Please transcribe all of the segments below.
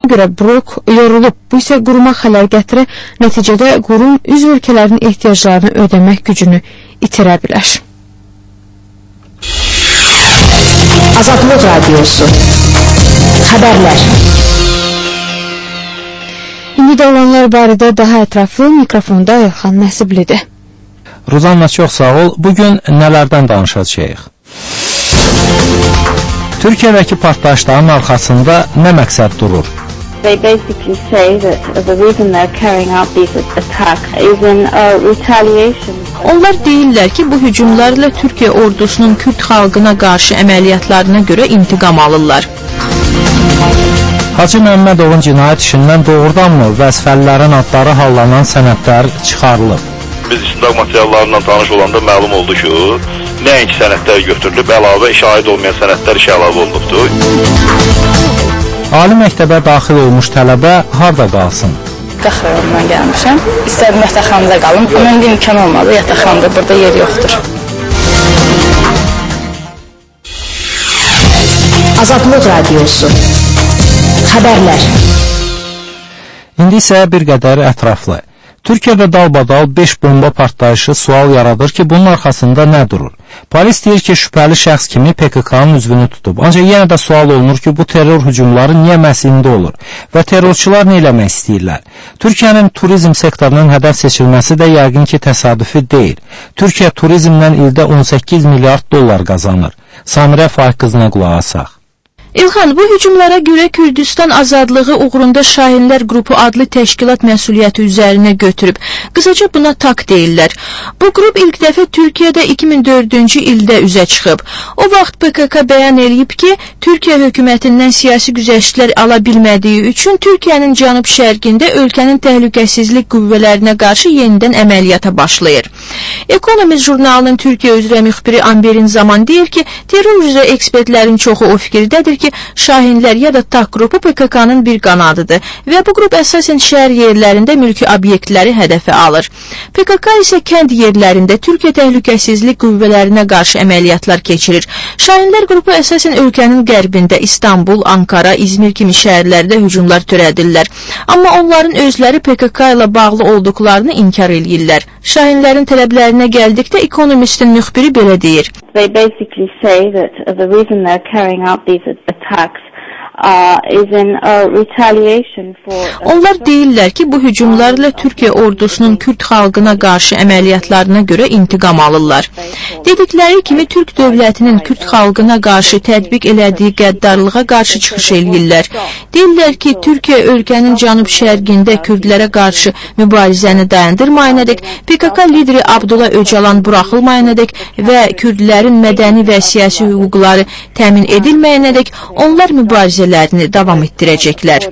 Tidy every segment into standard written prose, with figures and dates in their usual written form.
görə blok yorulub. Bu isə quruma xələl gətirə, nəticədə qurum üzv ölkələrin ehtiyaclarını ödəmək gücünü itirə bilər. Azadlıq Radiosu Xəbərlər. İndi də olanlar barədə daha ətraflı mikrofonda Elxan Nəsiblidir. Ruzanna, çox sağ ol. Bugün nələrdən danışacağıq? Türkiyədəki partlayışların arxasında nə məqsəd durur? They basically say that the reason they're carrying out these attacks is in retaliation. Onlar deyirlər ki, bu hücumlarla Türkiyə ordusunun Kürt xalqına qarşı əməliyyatlarına görə intiqam alırlar. Hacı Məmmədovun cinayət işindən doğrudanmı vəzifəlilərin adları hallanan sənədlər çıxarılıb? Biz istintaq materiallarından tanış olanda məlum oldu ki, nəinki sənədlər götürülüb, əlavə şahid olmayan sənədlər işə əlavə olunubdur. Ali məktəbə daxil olmuş tələbə harda qalsın? Qax rayonundan gəlmişəm. İstədim yataqxanada qalım, amma indi imkan olmadı. Yataqxanada burada yer yoxdur. Azadlıq Radiosu Xəbərlər. İndi isə bir qədər ətraflı. Türkiyədə dalbadal 5 bomba partlayışı sual yaradır ki, bunun arxasında nə durur? Polis deyir ki, şübhəli şəxs kimi PKK-nın üzvünü tutub. Ancaq yenə də sual olunur ki, bu terror hücumları niyə məhz indi olur və terrorçular nə eləmək istəyirlər? Türkiyənin turizm sektorunun hədəf seçilməsi də yəqin ki, təsadüfi deyil. Türkiyə turizmdən ildə 18 milyard dollar qazanır. Samirə Faiq qızına qulaq asaq. İlxan, bu hücumlara görə Kürdistan azadlığı uğrunda Şahinlər qrupu adlı təşkilat məsuliyyəti üzərinə götürüb. Qısaca buna TAK deyirlər. Bu qrup ilk dəfə Türkiyədə 2004-cü ildə üzə çıxıb. O vaxt PKK bəyan eləyib ki, Türkiyə hökumətindən siyasi güzəştlər ala bilmədiyi üçün Türkiyənin cənub-şərqində ölkənin təhlükəsizlik qüvvələrinə qarşı yenidən əməliyyata başlayır. Economist jurnalının Türkiyə üzrə müxbiri Amberin Zaman deyir ki, terror üzrə ekspertlərin çoxu o fikirdədir ki, Şahinlər ya da TAK qrupu PKK-nın bir qanadıdır və bu qrup əsasən şəhər yerlərində mülki obyektləri hədəfə alır. PKK isə kənd yerlərində Türkiyə təhlükəsizlik qüvvələrinə qarşı əməliyyatlar keçirir. Şahinlər qrupu əsasən ölkənin qərbində İstanbul, Ankara, İzmir kimi şəhərlərdə hücumlar törədirlər. Amma onların özləri PKK ilə bağlı olduqlarını inkar eləyirlər. Şahinlərin tələblərinə gəldikdə Economist'in müxbiri belə deyir. They basically say that the reason they're carrying out these attacks is in retaliation for... Onlar deyirlər ki, bu hücumlarla Türkiyə ordusunun Kürt xalqına qarşı əməliyyatlarına görə intiqam alırlar. Dedikləri kimi Türk dövlətinin Kürt xalqına qarşı tətbiq elədiyi qəddarlığa qarşı çıxış eləyirlər. Deyirlər ki, Türkiyə ölkənin cənub-şərqində Kürdlərə qarşı mübarizəni dayandırmayınadək, PKK lideri Abdullah Öcalan buraxılmayınadək və Kürdlərin mədəni və siyasi hüquqları təmin edilməyənədək onlar mübarizələrini davam etdirəcəklər.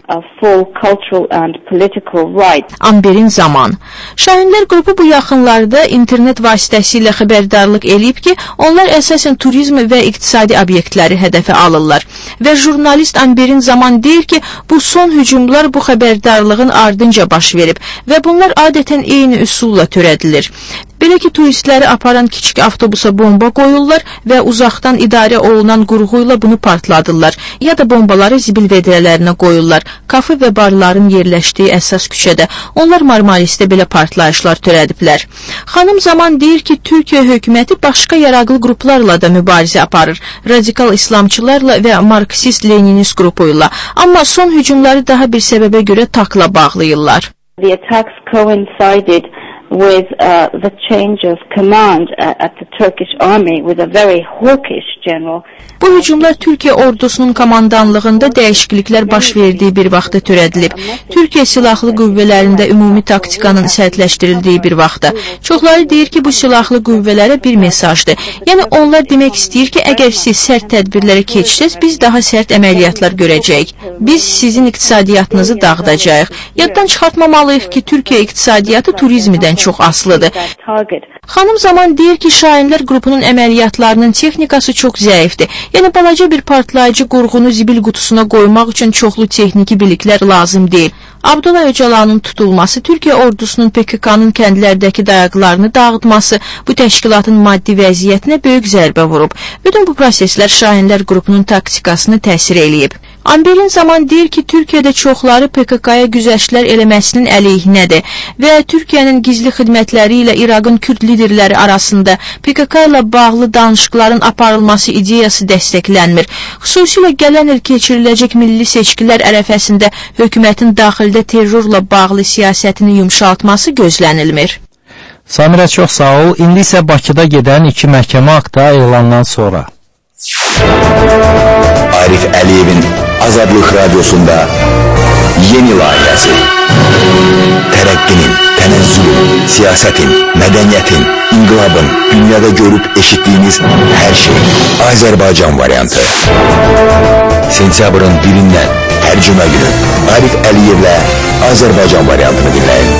Amberin Zaman. Şahinlər qrupu bu yaxınlarda internet vasitəsilə xəbərdarlıq eləyib ki, onlar əsasən turizm və iqtisadi obyektləri hədəfə alırlar. Və jurnalist Amberin Zaman deyir ki, bu son hücumlar bu xəbərdarlığın ardınca baş verib və bunlar adətən eyni üsulla törədilir. Belə ki, turistləri aparan kiçik avtobusa bomba qoyurlar və uzaqdan idarə olunan qurğuyla bunu partladırlar. Ya da bombaları zibil vedrələrinə qoyurlar. Kafe və barların yerləşdiyi əsas küçədə. Onlar Marmarisdə belə partlayışlar törədiblər. Xanım Zaman deyir ki, Türkiyə hökuməti başqa yaraqlı qruplarla da mübarizə aparır. Radikal İslamçılarla və Marksist-Leninist qrupuyla. Amma son hücumları daha bir səbəbə görə TAK-la bağlayırlar. The attacks coincided with the change of command at the Turkish army with a very hawkish general. Bu hücumlar Türkiyə ordusunun komandanlığında dəyişikliklər baş verdiyi bir vaxtda törədilib. Türkiyə silahlı qüvvələrində ümumi taktikanın sərtləşdirildiyi bir vaxtda. Çoxları deyir ki, bu silahlı qüvvələrə bir mesajdır. Yəni onlar demək istəyir ki, əgər siz sərt tədbirlərə keçsəz, biz daha sərt əməliyyatlar görəcəyik. Biz sizin iqtisadiyyatınızı dağıdacağıq. Yaddan çıxartmamalıyıq ki, Türkiyə iqtisadiyyatı turizmdən çox asılıdır. Xanım Zaman deyir ki, Şahinlər qrupunun əməliyyatlarının texnikası çox zəifdir. Yəni balaca bir partlayıcı qurğunu zibil qutusuna qoymaq üçün çoxlu texniki biliklər lazım deyil. Abdullah Öcalanın tutulması, Türkiyə ordusunun PKK-nın kəndlərdəki dayaqlarını dağıtması bu təşkilatın maddi vəziyyətinə böyük zərbə vurub. Bütün bu proseslər Şahinlər qrupunun taktikasını təsir eləyib. Amberin zaman deyir ki, Türkiyədə çoxları PKK-ya güzəştlər eləməsinin əleyhinədir və Türkiyənin gizli xidmətləri ilə İraqın Kürd liderləri arasında PKK ilə bağlı danışıqların aparılması ideyası dəstəklənmir. Xüsusilə gələn il keçiriləcək milli seçkilər ərəfəsində hökumətin daxildə terrorla bağlı siyasətini yumşaltması gözlənilmir. Samirə, çox sağ ol. İndi isə Bakıda gedən 2 məhkəmə aktı elandan sonra. Arif Əliyevin Azadlıq Radyosunda yeni layihəsi. Tərəqqinin, tənəzzülün, siyasətin, mədəniyyətin, inqilabın, dünyada görüb eşitdiyiniz hər şey. Azərbaycan variantı. Sentyabrın 1-dən hər cümə günü Arif Əliyevlə Azərbaycan variantını dinləyin.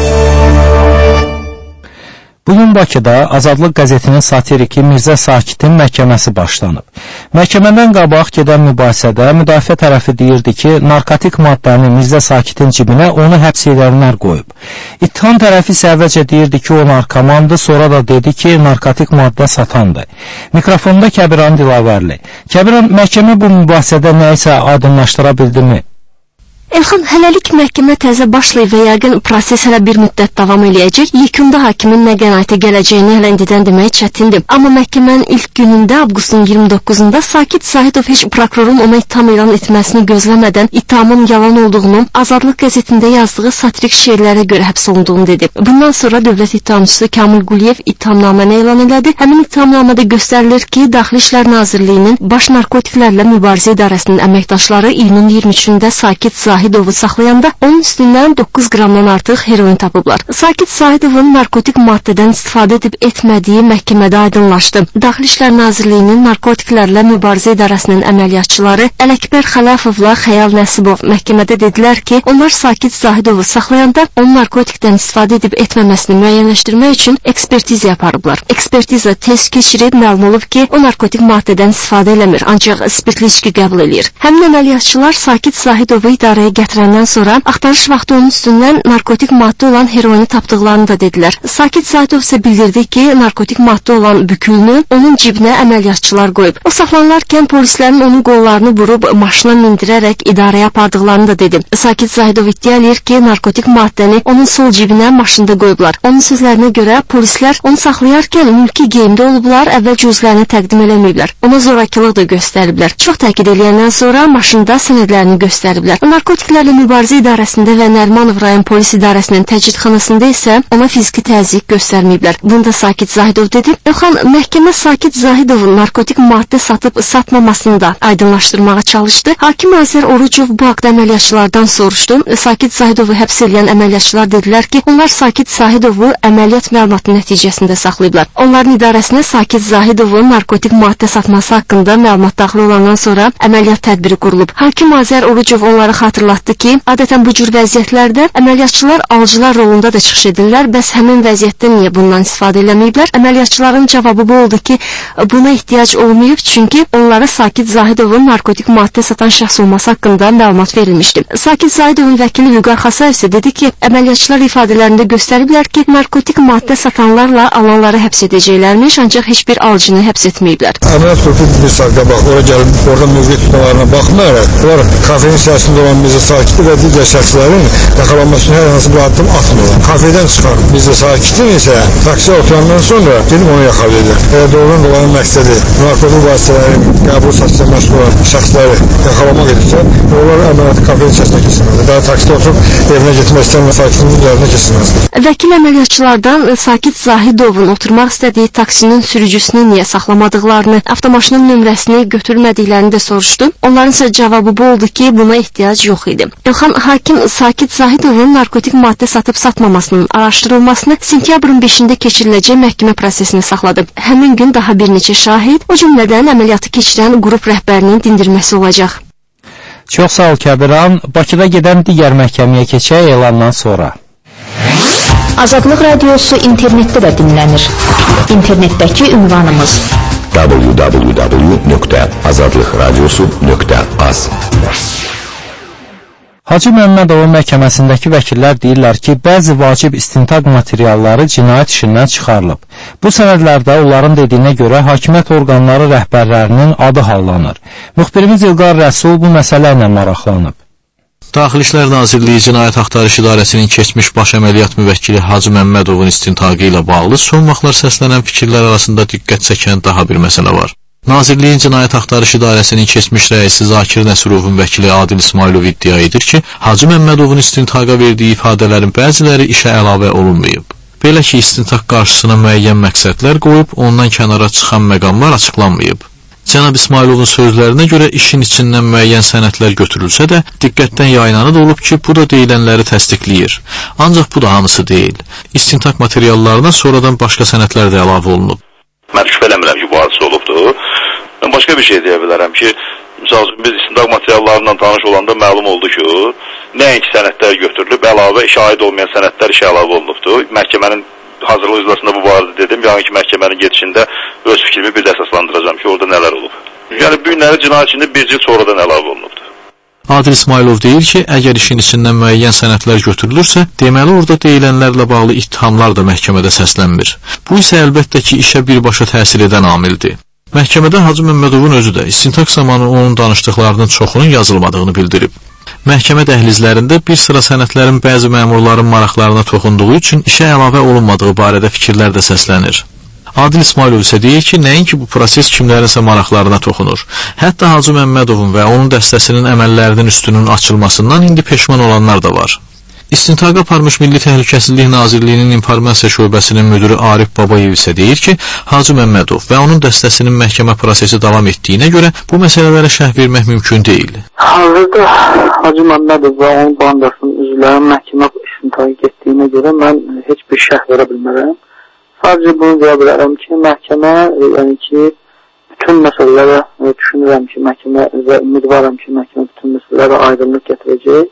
Bugün Bakıda Azadlıq qəzetinin satiriki Mirzə Sakitin məhkəməsi başlanıb. Məhkəmədən qabaq gedən mübahisədə müdafiə tərəfi deyirdi ki, narkotik maddəni Mirzə Sakitin cibinə onu həbs edənlər qoyub. İttiham tərəfi isə əvvəlcə deyirdi ki, o narkomandı, sonra da dedi ki, narkotik maddə satandı. Mikrofonda Kəbiran Dilavərli. Kəbiran, məhkəmə bu mübahisədə nəyisə aydınlaşdıra bildimi? Elxan, hələlik məhkəmə təzə başlayıb və yəqin proses hələ bir müddət davam eləyəcək. Yekunda hakimin nə qənaətə gələcəyini hələ indidən demək çətindir. Amma məhkəmənin ilk günündə, avqustun 29-da Sakit Zahidov heç prokurorun ona ittiham elan etməsini gözləmədən ittihamın yalan olduğunu, Azadlıq qəzetində yazdığı satirik şeirlərə görə həbs olunduğunu dedi. Bundan sonra dövlət ittihamçısı Kamil Quliyev ittihamnaməni elan elədi. Həmin ittihamnamada göstərilir ki, Daxili İşlər Nazirliyinin Baş Narkotiklərlə Mübarizə İdarəsinin əməkdaşları iyunun 23-də Sakit Zahidovu saxlayanda onun üstündən 9 qramdan artıq heroin tapıblar. Sakit Zahidovun narkotik maddədən istifadə edib etmədiyi məhkəmədə aydınlaşdı. Daxili İşlər Nazirliyinin Narkotiklərlə Mübarizə İdarəsinin əməliyyatçıları Ələkbər Xələfovla Xəyal Nəsibov məhkəmədə dedilər ki, onlar Sakit Zahidovu saxlayanda onun narkotikdən istifadə edib etməməsini müəyyənləşdirmək üçün ekspertiza aparıblar. Ekspertiza test keçirib məlum olub ki, o narkotik maddədən istifadə eləmir, ancaq spirtli içki qəbul edir. Həmin əməliyyatçılar Sakit Zahidovu idarəyə gətirəndən sonra axtarış vaxtı onun üstündən narkotik maddə olan heroini tapdıqlarını da dedilər. Sakit Zahidov isə bildirdi ki, narkotik maddə olan bükülünü onun cibinə əməliyyatçılar qoyub. O saxlanılarkən polislərin onun qollarını vurub maşına mindirərək idarəyə apardıqlarını da dedi. Sakit Zahidov iddia edir ki, narkotik maddəni onun sol cibinə maşında qoyublar. Onun sözlərinə görə polislər onu saxlayarkən mülki geyimdə olublar, əvvəlcə özlərini təqdim eləməyiblər. Ona zorakılıq da göstəriblər. Çox təkid eləyəndən sonra maşında sənədlərini göstəriblər. Narkotiklərlə Mübarizə İdarəsində və Nərimanov rayon polis idarəsinin təcridxanasında isə ona fiziki təzyiq göstərməyiblər. Bunu da Sakit Zahidov dedi. Elxan, məhkəmə Sakit Zahidovun narkotik maddə satıb satmamasını da aydınlaşdırmağa çalışdı. Hakim Azər Orucov bu haqda əməliyyatçılardan soruşdu. Sakit Zahidovu həbs edən əməliyyatçılar dedilər ki, onlar Sakit Zahidovu əməliyyat məlumatı nəticəsində saxlayıblar. Onların idarəsinə Sakit Zahidovun narkotik maddə satması haqqında məlumat daxil olandan sonra əməliyyat tədbiri qurulub. Hakim Azər Orucov onları xatırlatdı ki, adətən bu cür vəziyyətlərdə əməliyyatçılar alıcılar rolunda da çıxış edirlər. Bəs həmin vəziyyətdə niyə bundan istifadə eləməyiblər? Əməliyyatçıların cavabı bu oldu ki, buna ehtiyac olmayıb, çünki onlara Sakit Zahidovun narkotik maddə satan şəxs olması haqqında məlumat verilmişdi. Sakit Zahidovun vəkili Vüqar Xasayev isə dedi ki, əməliyyatçılar ifadələrində göstəriblər ki, narkotik maddə satanlarla alanları həbs edəcəklərmiş, ancaq heç bir alıcını həbs etməyiblər. Əməliyyat qrupu bir saatda bax, ora gəlib, orada mövqe tutmalarına baxmayaraq, onlar kafenin içərisində olan Mirzə Sakiti və digər şəxslərin yaxalanmasını hər hansı bir addım atmıyorlar. Kafeden çıxan Mirzə Sakitin isə taksiyə oturandan sonra gelib onu yaxalayırlar. Doğrudan dolayın məqsədi narkotik vasitələrin qəbul satışına məşğul olan şəxsləri yaxalamaq edirsə, onlar əməliyyatı kafenin içərisində keçirməzdir. Daha taksidə oturub evinə getmək istəyən Sakitin üzərində keçirməzdir. Vəkil əməliyyatçılardan Sakit Zahidovun oturmaq istədiyi taksinin sürücüsünü niyə saxlamadıqlarını, avtomaşının nömrəsini götürmədiklərini də soruşdu. Onların isə cavabı bu oldu ki, buna ehtiyac yox idi. Elxan, hakim Sakit Zahidovun narkotik maddə satıb satmamasının araşdırılmasını sentyabrın 5-də keçiriləcək məhkəmə prosesini saxladı. Həmin gün daha bir neçə şahid, o cümlədən əməliyyatı keçirən qrup rəhbərinin dindirməsi olacaq. Çox sağ ol Kəbiran. Bakıda gedən digər məhkəməyə keçək elandan sonra. Azadlıq Radiosu internetdə də dinlənir. İnternetdəki ünvanımız www.azadlıqradiosu.az Hacı Məmmədovun məhkəməsindəki vəkillər deyirlər ki, bəzi vacib istintaq materialları cinayət işindən çıxarılıb. Bu sənədlərdə onların dediyinə görə hakimiyyət orqanları rəhbərlərinin adı hallanır. Müxbirimiz İlqar Rəsul bu məsələ ilə maraqlanıb. Daxili İşlər Nazirliyi Cinayət Axtarış İdarəsinin keçmiş baş əməliyyat müvəkkili Hacı Məmmədovun istintaqı ilə bağlı son vaxtlar səslənən fikirlər arasında diqqət çəkən daha bir məsələ var. Nazirliyin Cinayət Axtarış İdarəsinin keçmiş rəisi Zakir Nəsirovun vəkili Adil İsmailov iddia edir ki, Hacı Məmmədovun istintaqa verdiyi ifadələrin bəziləri işə əlavə olunmayıb. Belə ki, istintaq qarşısına müəyyən məqsədlər qoyub, ondan kənara çıxan məqamlar açıqlanmayıb. Cənab İsmailovun sözlərinə görə işin içindən müəyyən sənədlər götürülsə də, diqqətdən yayınanı da olub ki, bu da deyilənləri təsdiqləyir. Ancaq bu da hamısı deyil. İstintaq materiallarına sonradan başqa sənədlər də əlavə olunub. Mən şübhə eləmirəm ki, bu hadisə olubdur. Mən başqa bir şey deyə bilərəm ki, misal biz istintaq materiallarından tanış olanda məlum oldu ki, nəinki sənədlər götürülüb, əlavə şahid olmayan sənədlər işə əlavə olunubdur. Məhkəmənin hazırlıq iclasında bu barədə dedim, yəni ki, məhkəmənin gedişində öz fikrimi bir də əsaslandıracağam ki, orada nələr olub. Yəni, bu günləri cinayət içində bir cil sonradan əlavə olunubdur. Adil İsmailov deyir ki, əgər işin içindən müəyyən sənədlər götürülürsə, deməli orada deyilənlərlə bağlı ittihamlar da məhkəmədə səslənmir. Bu isə əlbəttə ki, işə birbaşa təsir edən amildir. Məhkəmədə Hacı Məmmədovun özü də istintaq zamanı onun danışdıqlarının çoxunun yazılmadığını bildirib. Məhkəmə dəhlizlərində bir sıra sənədlərin bəzi məmurların maraqlarına toxunduğu üçün işə əlavə olunmadığı barədə fikirlər də səslənir. Adil İsmailov isə deyir ki, nəinki bu proses kimlərinsə maraqlarına toxunur. Hətta Hacı Məmmədovun və onun dəstəsinin əməllərinin üstünün açılmasından indi peşman olanlar da var. İstintaqa aparmış Milli Təhlükəsizlik Nazirliyinin İnformasiya Şöbəsinin müdürü Arif Babayev isə deyir ki, Hacı Məmmədov və onun dəstəsinin məhkəmə prosesi davam etdiyinə görə bu məsələlərə şərh vermək mümkün deyil. Hazırda Hacı Məmmədov və onun bandasının üzvlərinin məhkəmə istintağı getdiyinə görə mən heç bir şərh verə bilmərəm. Sadəcə bunu deyə bilərəm ki, məhkəmə, yəni ki, bütün məsələlərə düşünürəm ki, məhkəmə və ümidvaram ki, məhkəmə bütün məsələlərə aydınlıq gətirəcək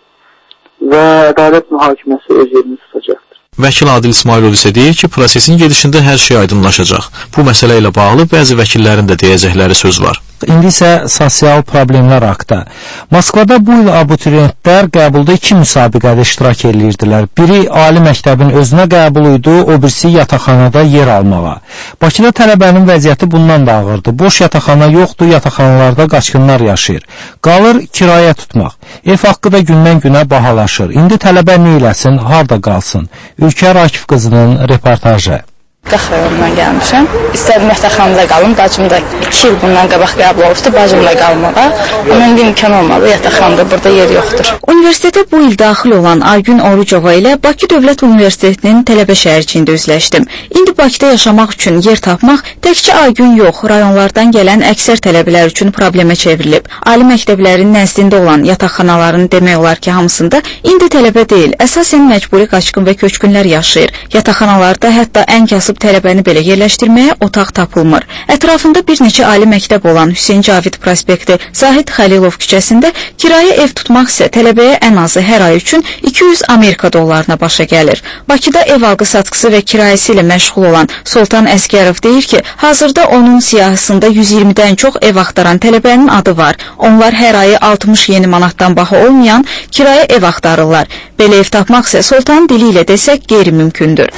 və ədalət mühakiməsi öz yerini tutacaqdır. Vəkil Adil İsmailov isə deyir ki, prosesin gedişində hər şey aydınlaşacaq. Bu məsələ ilə bağlı bəzi vəkillərin də deyəcəkləri söz var. İndi isə sosial problemlər haqqında. Moskvada bu il abituriyentlər qəbulda 2 müsabiqədə iştirak edirdilər. Biri ali məktəbin özünə qəbul idi, o birisi yataqxanada yer almağa. Bakıda tələbənin vəziyyəti bundan da ağırdır. Boş yataqxana yoxdur, yataqxanalarda qaçqınlar yaşayır. Qalır kirayə tutmaq. Ev haqqı da gündən-günə bahalaşır. İndi tələbə nə eləsin, harda qalsın? Ülkər Akif qızının reportajı. Qax rayonundan gəlmişəm. İstədim yataqxanada qalım. Bacım da 2 il bundan qabaq qəbul olubdu bacımla qalmağa. Amma indi imkan olmadı. Yataqxanada burada yer yoxdur. Universitetə bu il daxil olan Aygün Orucova ilə Bakı Dövlət Universitetinin tələbə şəhərciyində üzləşdim. İndi Bakıda yaşamaq üçün yer tapmaq təkcə Aygün yox, rayonlardan gələn əksər tələbələr üçün problemə çevrilib. Ali məktəblərin nəzdində olan yataqxanaların demək olar ki, hamısında indi tələbə deyil, əsasən məcburi qaçqın və köçkünlər yaşayır. Yataqxanalarda hətta ən kasıb tələbəni belə yerləşdirməyə otaq tapılmır. Ətrafında bir neçə ali məktəb olan Hüseyn Cavid prospekti, Zahid Xəlilov küçəsində kirayə ev tutmaq isə tələbəyə ən azı hər ay üçün 200 Amerika dollarına başa gəlir. Bakıda ev alqı-satqısı və kirayəsi ilə məşğul olan Soltan Əskərov deyir ki, hazırda onun siyahısında 120-dən çox ev axtaran tələbənin adı var. Onlar hər ayı 60 yeni manatdan baha olmayan kirayə ev axtarırlar. Belə ev tapmaq isə Soltanın dili ilə desək qeyri-mümkündür.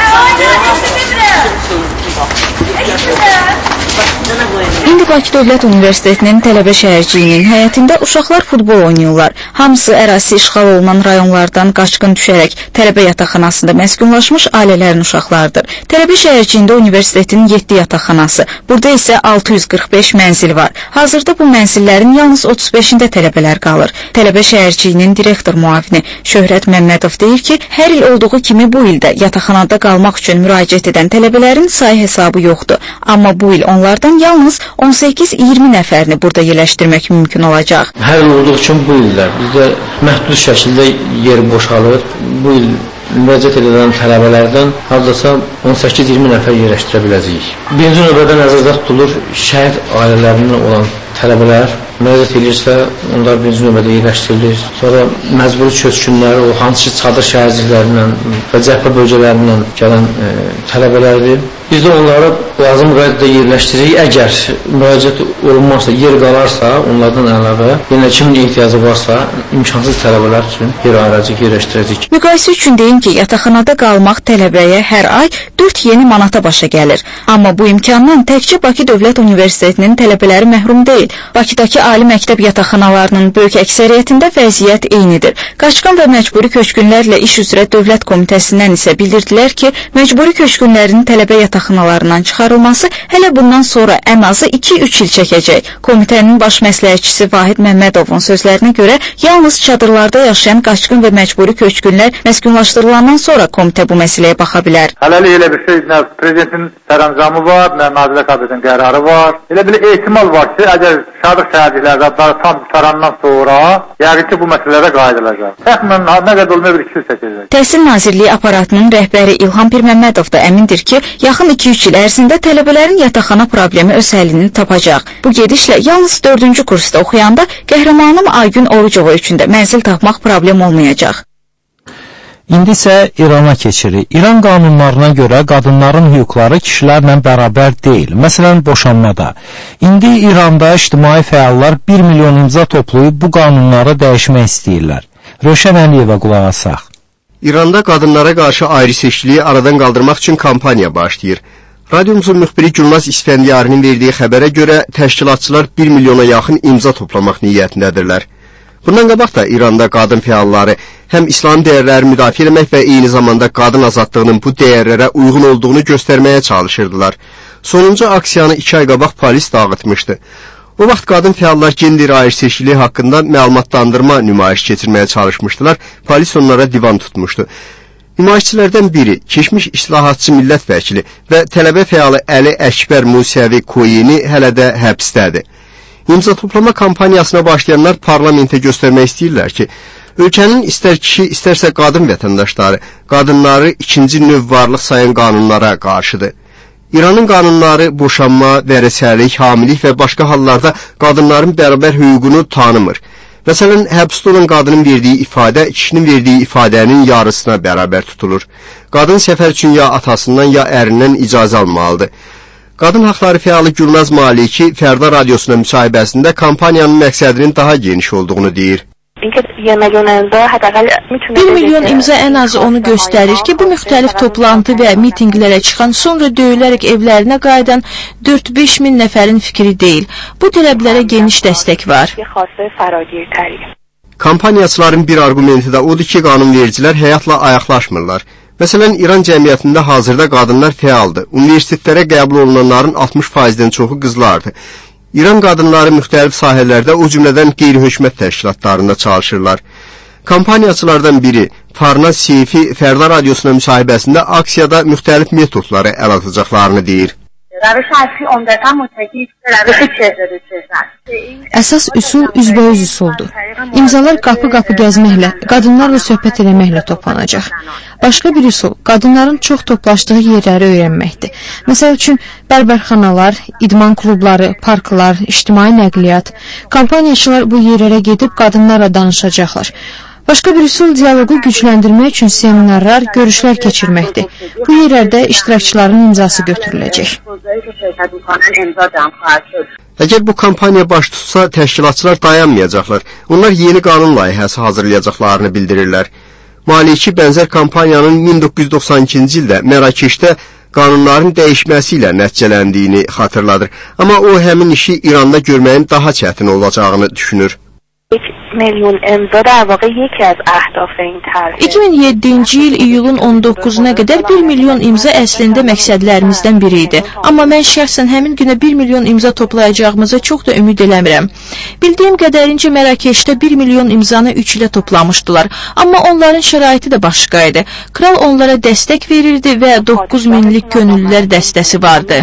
İndi Bakı Dövlət Universitetinin tələbə şəhərciyinin həyətində uşaqlar futbol oynayırlar. Hamısı ərazisi işğal olunan rayonlardan qaçqın düşərək tələbə yataqxanasında məskunlaşmış ailələrin uşaqlardır. Tələbə şəhərciyində universitetin 7 yataqxanası, burada isə 645 mənzil var. Hazırda bu mənzillərin yalnız 35-ində tələbələr qalır. Tələbə şəhərciyinin direktor müavini Şöhrət Məmmədov deyir ki, hər il olduğu kimi bu ildə yataqxanada qalmaq üçün müraciət edən tələbələrin sayı hesabı yoxdur. Amma bu il onlardan yalnız 18-20 nəfərini burada yerləşdirmək mümkün olacaq. Hər il olduğu üçün bu ildə bizdə məhdud şəkildə yer boşalır. Bu il müraciət edən tələbələrdən hardasa 18-20 nəfər yerləşdirə biləcəyik. Birinci növbədə nəzərdə tutulur şəhid ailələrindən olan tələbələr müraciət edirsə, onlar birinci növbədə yerləşdirilir. Sonra məcburi köçkünlər, o hansı çadır şəhərciklərindən və cəbhə bölgələrindən gələn tələbələrdir. Biz də onları lazım qaydada yerləşdiririk. Əgər müraciət olunmazsa, yer qalarsa, onlardan əlavə, yenə kimin ehtiyacı varsa, imkansız tələbələr üçün yer ayıracaq, yerləşdirəcək. Müqayisə üçün deyim ki, yataqxanada qalmaq tələbəyə hər ay 4 yeni manata başa gəlir. Amma bu imkandan təkcə Bakı Dövlət Universitetinin tələbələri məhrum deyil. Bakıdakı ali məktəb yataqxanalarının böyük əksəriyyətində vəziyyət eynidir. Qaçqın və məcburi köçkünlərlə iş üzrə Dövlət Komitəsindən isə bildirdilər ki, məcburi köçkünlərin tələbə yataqxanalarından çıxarılması hələ bundan sonra ən azı 2-3 il çəkəcək. Komitənin baş məsləhətçisi Vahid Məmmədovun sözlərinə görə yalnız çadırlarda yaşayan qaçqın və məcburi köçkünlər məskunlaşdırılandan sonra komitə bu məsələyə baxa bilər. Hələlik elə bir şey, nə prezidentin sərəncamı var, nə Nazirlər Kabinetinin qərarı var. Elə bir ehtimal var ki, əgər Şadıq şəhərliklərdə tam qutarandan sonra yəqin ki, bu məsələlərə qayıdılacaq. Təxminən nə qədər olmaya bir 2 il çəkəcək. Təhsil Nazirliyi aparatının rəhbəri İlham Pirməmmədov da əmindir ki, yaxın 2-3 il ərzində tələbələrin yataqxana problemi öz həllini tapacaq. Bu gedişlə yalnız 4-cü kursda oxuyanda qəhrəmanım Aygün Orucova üçün də mənzil tapmaq problem olmayacaq. İndi isə İrana keçirik. İran qanunlarına görə qadınların hüquqları kişilərlə bərabər deyil. Məsələn, boşanmada. İndi İranda ictimai fəallar 1 milyon imza toplayıb bu qanunları dəyişmək istəyirlər. Rövşən Əliyevə qulaq asaq. İranda qadınlara qarşı ayrı-seçkiliyi aradan qaldırmaq üçün kampaniya başlayır. Radiomuzun müxbiri Gülnaz İsfəndiyarının verdiyi xəbərə görə təşkilatçılar 1 milyona yaxın imza toplamaq niyyətindədirlər. Bundan qabaq da İranda qadın fəalları həm İslam dəyərləri müdafiə etmək və eyni zamanda qadın azadlığının bu dəyərlərə uyğun olduğunu göstərməyə çalışırdılar. Sonuncu aksiyanı 2 ay qabaq polis dağıtmışdı. O vaxt qadın fəallar gender ayrı-seçkiliyi haqqında məlumatlandırma nümayiş keçirməyə çalışmışdılar, polis onlara divan tutmuşdu. Nümayişçilərdən biri, keçmiş islahatçı millət vəkili və tələbə fəalı Əli Əkbər Musəvi Koyeni hələ də həbsdədir. İmza toplama kampaniyasına başlayanlar parlamentə göstərmək istəyirlər ki, ölkənin istər kişi, istərsə qadın vətəndaşları, qadınları ikinci növ varlıq sayan qanunlara qarşıdır. İranın qanunları boşanma, vərəsəlik, hamilik və başqa hallarda qadınların bərabər hüququnu tanımır. Məsələn, həbsdə olan qadının verdiyi ifadə, kişinin verdiyi ifadənin yarısına bərabər tutulur. Qadın səfər üçün ya atasından, ya ərindən icazə almalıdır. Qadın haqları fəalı Gülnaz Maliki Fərda Radiosuna müsahibəsində kampaniyanın məqsədinin daha geniş olduğunu deyir. 1 milyon imza ən azı onu göstərir ki, bu müxtəlif toplantı və mitinqlərə çıxan, sonra döyülərək evlərinə qayıdan 4-5 min nəfərin fikri deyil. Bu tələblərə geniş dəstək var. Kampaniyaçıların bir argumenti də odur ki, qanunvericilər həyatla ayaqlaşmırlar. Məsələn, İran cəmiyyətində hazırda qadınlar fəaldır. Universitetlərə qəbul olunanların 60%-dən çoxu qızlardır. İran qadınları müxtəlif sahələrdə, o cümlədən qeyri-hökumət təşkilatlarında çalışırlar. Kampaniyaçılardan biri Farnaz Seyfi Fərda Radiosuna müsahibəsində aksiyada müxtəlif metodları əl atacaqlarını deyir. Əsas üsul üzbəüz üsuldur. İmzalar qapı-qapı gəzməklə, qadınlarla söhbət eləməklə toplanacaq. Başqa bir üsul, qadınların çox toplaşdığı yerləri öyrənməkdir. Məsəl üçün, bərbərxanalar, idman klubları, parklar, ictimai nəqliyyat. Kampaniyaçılar bu yerlərə gedib qadınlarla danışacaqlar. Başqa bir üsul dialoqu gücləndirmək üçün seminarlar, görüşlər keçirməkdir. Bu yerlərdə iştirakçıların imzası götürüləcək. Əgər bu kampaniya baş tutsa, təşkilatçılar dayanmayacaqlar. Onlar yeni qanun layihəsi hazırlayacaqlarını bildirirlər. Maliki bənzər kampaniyanın 1992-ci ildə Mərakeşdə qanunların dəyişməsi ilə nəticələndiyini xatırladır. Amma o həmin işi İranda görməyin daha çətin olacağını düşünür. 2007-ci il iyulun 19-una qədər 1 milyon imza əslində məqsədlərimizdən biri idi. Amma mən şəxsən həmin günə 1 milyon imza toplayacağımıza çox da ümid eləmirəm. Bildiyim qədərincə Mərakeşdə 1 milyon imzanı 3 ilə toplamışdılar. Amma onların şəraiti də başqa idi. Kral onlara dəstək verirdi və 9 minlik könüllülər dəstəsi vardı.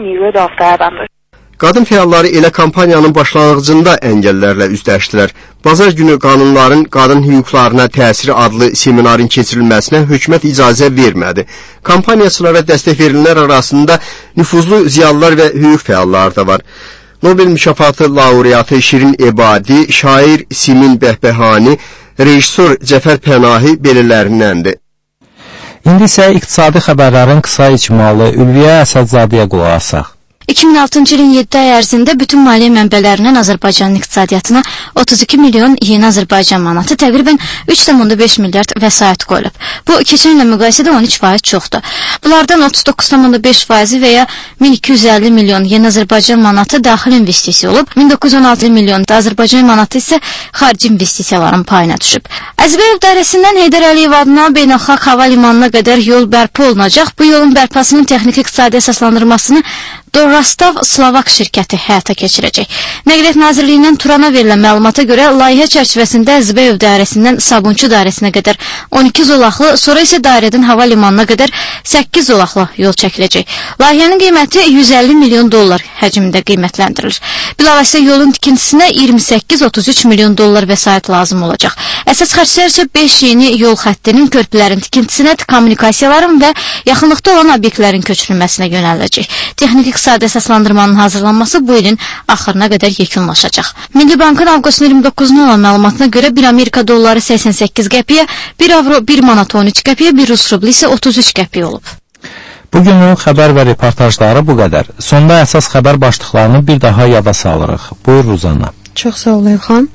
Qadın fəalları elə kampaniyanın başlanğıcında əngəllərlə üzləşdilər. Bazar günü qanunların qadın hüquqlarına təsiri adlı seminarın keçirilməsinə hökumət icazə vermədi. Kampaniyaçılara dəstək verilənlər arasında nüfuzlu ziyalılar və hüquq fəalları da var. Nobel mükafatı laureatı Şirin Ebadi, şair Simin Bəhbəhani, rejissor Cəfər Pənahi belələrindəndir. İndi isə iqtisadi xəbərlərin qısa icmalı Ülviyə Əsədzadəyə qulaq asaq. 2006-cı ilin 7 ay ərzində bütün maliyyə mənbələrindən Azərbaycanın iqtisadiyyatına 32 milyon yeni Azərbaycan manatı, təqribən 3,5 milyard vəsait qoyulub. Bu, keçən ilə müqayisədə 13% çoxdur. Bunlardan 39,5% və ya 1250 milyon yeni Azərbaycan manatı daxil investisiya olub, 1916 milyon da Azərbaycan manatı isə xarici investisiyaların payına düşüb. Əzbəyev dairəsindən Heydər Əliyev adına beynəlxalq hava limanına qədər yol bərpa olunacaq. Bu yolun bərpasının texniki iqtisadi əsaslandırmasını Dorrastav Slovak şirkəti həyata keçirəcək. Nəqliyyat Nazirliyindən Turana verilən məlumata görə layihə çərçivəsində Əzbəyev dairəsindən Sabunçu dairəsinə qədər 12 zolaqlı, sonra isə dairədən hava limanına qədər 8 zolaqlı yol çəkiləcək. Layihənin qiyməti 150 milyon dollar həcmində qiymətləndirilir. Bilavasitə yolun tikintisinə 28-33 milyon dollar vəsait lazım olacaq. Əsas xərclər isə 5 yeni yol xəttinin, körpülərin tikintisinə, kommunikasiyaların və yaxınlıqda olan obyektlərin köçürülməsinə yönələcək. Texniki iqtisadi əsaslandırmanın hazırlanması bu ilin axırına qədər yekunlaşacaq. Milli Bankın avqustun 29-na olan məlumatına görə 1 Amerika dolları 88 qəpiyə, 1 avro 1 manat 13 qəpiyə, 1 Rus rubli isə 33 qəpiyə olub. Bugünün xəbər və reportajları bu qədər. Sonda əsas xəbər başlıqlarını bir daha yada salırıq. Buyur Ruzanna. Çox sağ ol Elxan.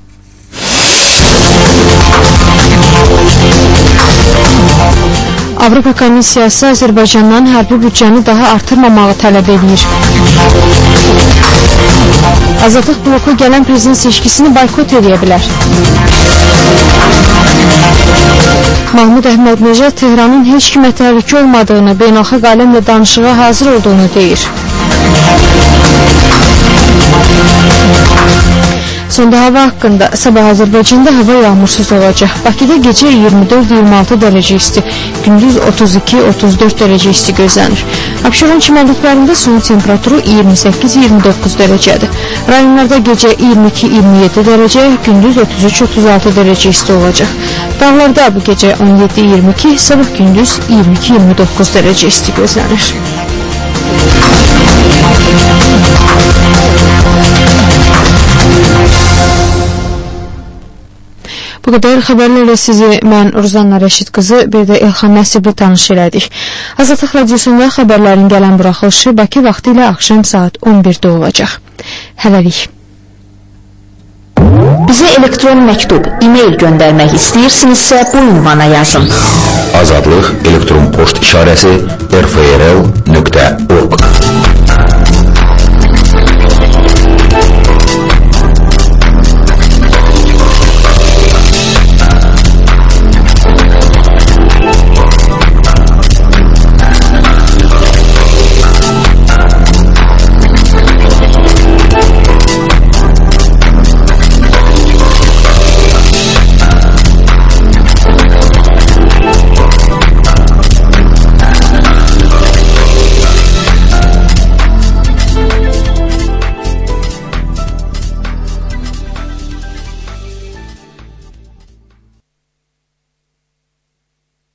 Avropa Komissiyası Azərbaycandan hərbi büdcəni daha artırmamağı tələb edir. Azadlıq bloku gələn prezident seçkisini boykot edə bilər. Mahmud Əhmədnəcad Tehranın heç kimə təhlükə olmadığını, beynəlxalq aləmlə danışığa hazır olduğunu deyir. Sonda hava haqqında sabah Azərbaycanda hava yağmursuz olacaq. Bakıda gecə 24-26 dərəcə isti, gündüz 32-34 dərəcə isti gözlənir. Abşeron çimərliklərində suyun temperaturu 28-29 dərəcədir. Rayonlarda gecə 22-27 dərəcə, gündüz 33-36 dərəcə isti olacaq. Dağlarda bu gecə 17-22, sabah gündüz 22-29 dərəcə isti gözlənir. Bu qədər xəbərlərlə sizi mən Ruzanna Rəşid qızı, bir də Elxan Nəsibli tanış elədik. Azadlıq radiosunda xəbərlərin gələn buraxılışı Bakı vaxtı ilə axşam saat 11-də olacaq. Hələlik. Bizə elektron məktub, e-mail göndərmək istəyirsinizsə bu ünvana yazın. Azadlıq elektron poçt işarəsi rfrl.org